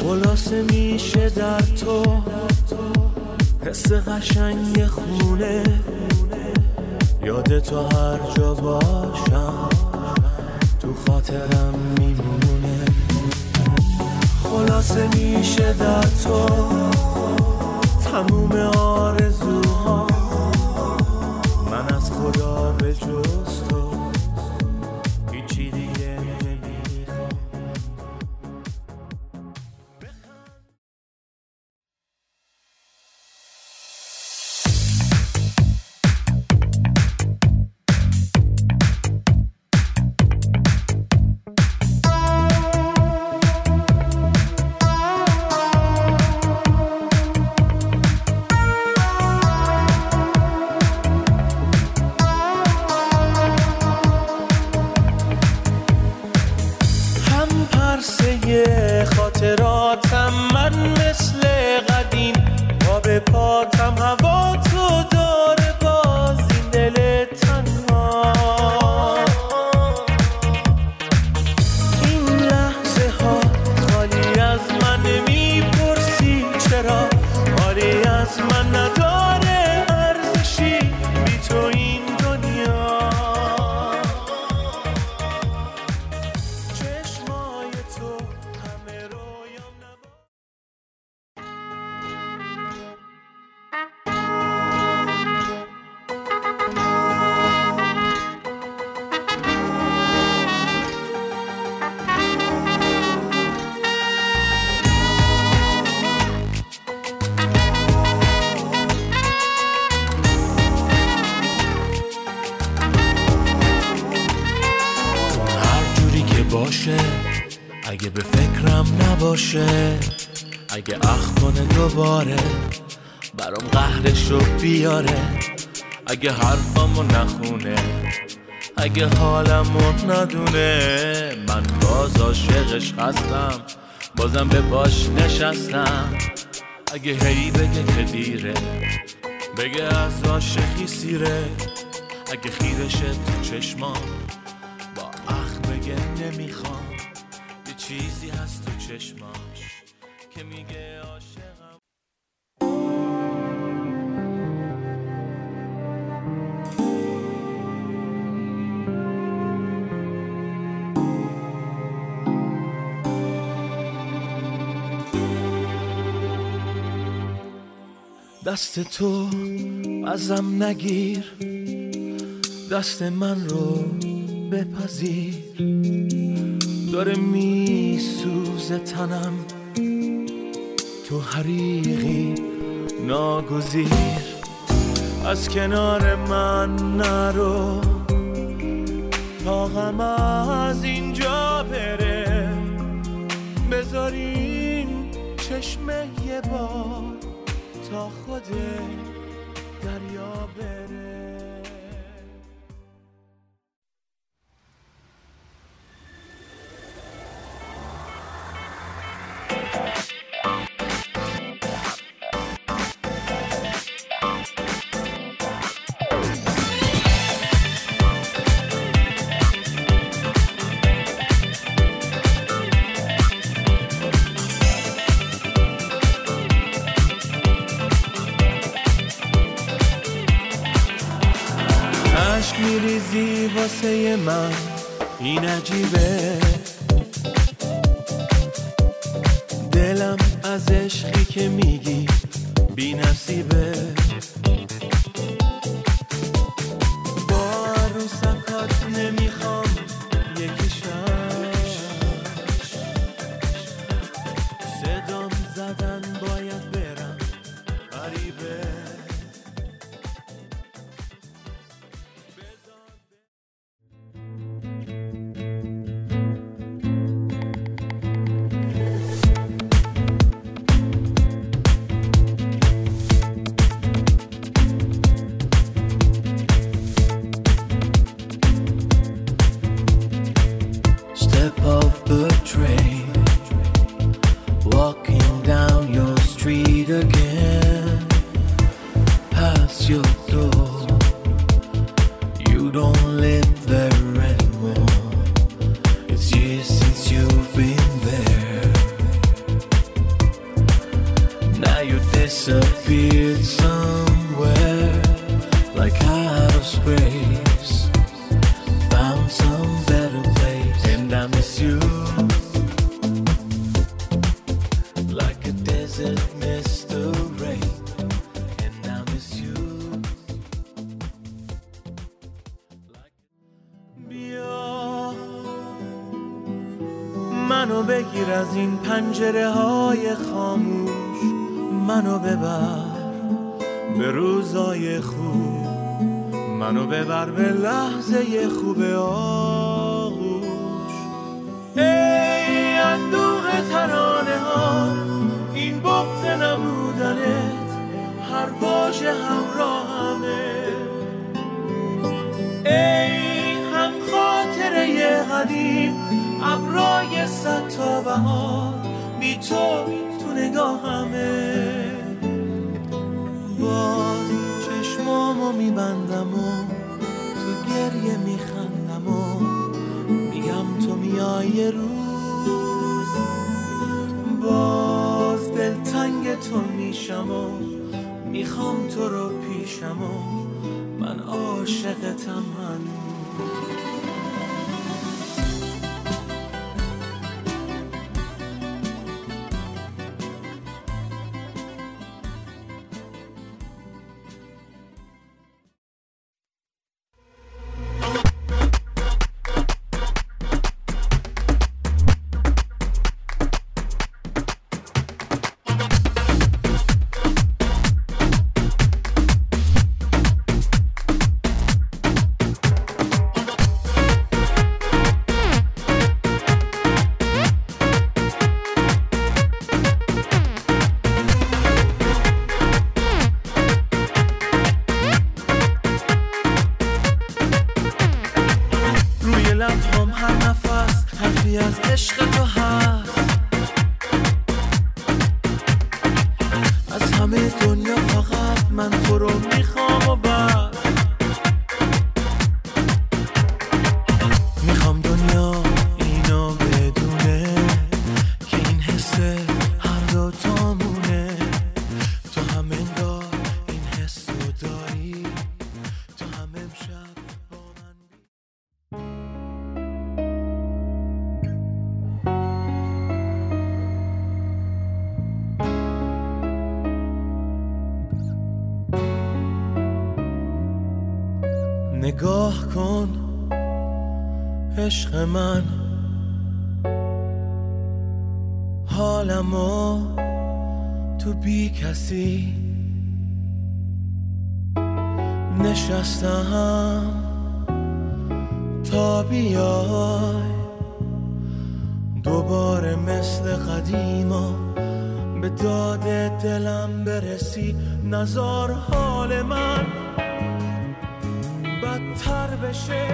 خلاصه میشه در تو حس قشنگ خونه، یاد تو هر جا باشم تو خاطرم میمونه. خلاصه میشه در تو تموم آرزوها، من از خدا به جز تو هیچی دیگه نمیخوام. خاطراتم من مثل قدیم پا به پاتم، هوا تو داره باز این دل تنها. این لحظه ها خالی از من نمیپرسی چرا، حالی از من نداره ارزشی بی تو این دنیا. چشمای تو باشه، اگه به فکرم نباشه، اگه اخ کنه دوباره برام قهرشو بیاره، اگه حرفامو نخونه، اگه حالمو ندونه، من باز عاشقش هستم، بازم به پاش نشستم. اگه هی بگه که دیره، بگه از عاشقی سیره، اگه خیرشه تو چشمام با اخ بگه نمیخوام، یه چیزی هست تو چشماش که میگه عاشقم. دست تو ازم نگیر، دست من رو بپذیر، داره میسوزه تنم تو حریقی ناگزیر. از کنار من نرو تا غم از اینجا بره، بذارین چشمه یه بار تا خود دریا بره. عشق میریزی واسه من، این عجیبه، دلم از عشقی که میگی بی نصیبه. با عروسکات نمیخوام یکیشم، صدام زدن باید برم غریبه. disappeared somewhere like out of space. Found some better place, and I miss you like a desert missed the rain. And I miss you. بیا منو بگیر از این پنجره های خاموش، منو ببر به روزای خوب، منو ببر به لحظه خوب آغوش. ای اندوه ترانه ها، این بغض نبودنت هر واژه همراهمه. ای هم خاطره قدیم، ابرای صد تا بهار، بی تو نگاهمه. باز چشمامو میبندم و تو گریه میخندم و میگم تو میای یه روز. باز دلتنگ تو میشم و میخوام تو رو پیشم و من عاشقتم هنوز. لبهام هر نفس حرفی از عشق تو هست. از همه دنیا فقط من تو رو میخوام و بس. میخوام دنیا اینو بدونه که این حسه هر دو تامونه. تو هم انگار این حس رو داری، تو هم امشب با من نگاه کن عشق من، حالمو تو بی کسی نشستم تا بیای دوباره مثل قدیما به داد دلم برسی. نزار حال من بدتر بشه،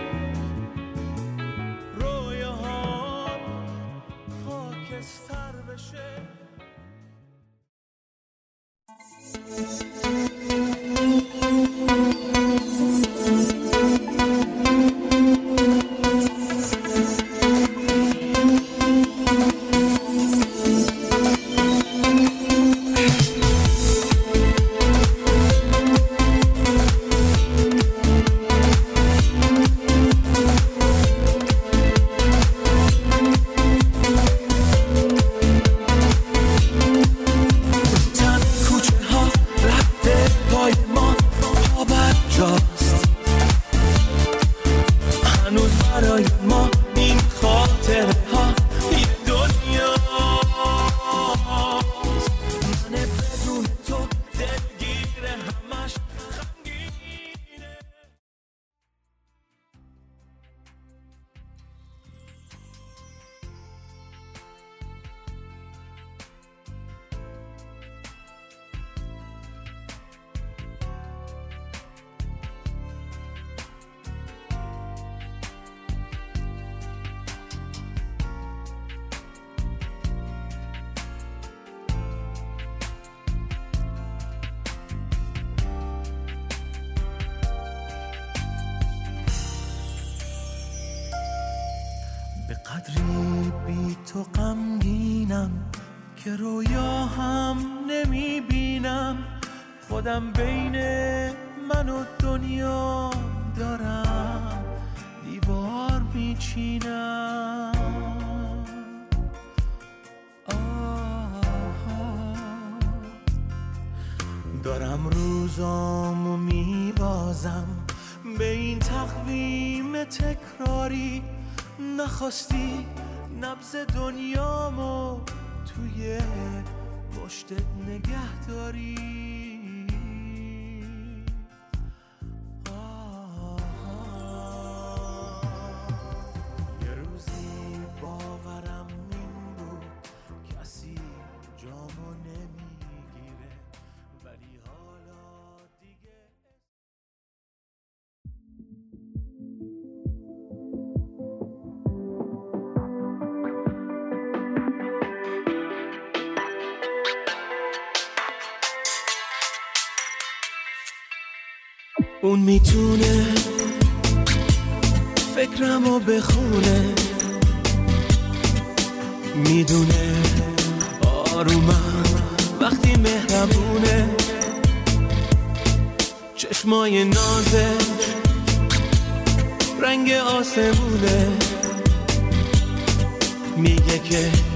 رویاهام خاکستر بشه. به قدری بی تو غمگینم که رویا هم نمیبینم. خودم بین من و دنیا دارم دیوار میچینم. دارم روزامو میبازم به این تقویم تکراری. نخواستی نبض دنیامو توی پشتت نگه داری. یه روزی باورم این بود کسی جامو نمیگیره، ولی حالا دیگه اون میتونه فکرمو بخونه، میدونه آرومم وقتی مهربونه. چشمای نازش رنگ آسمونه، میگه که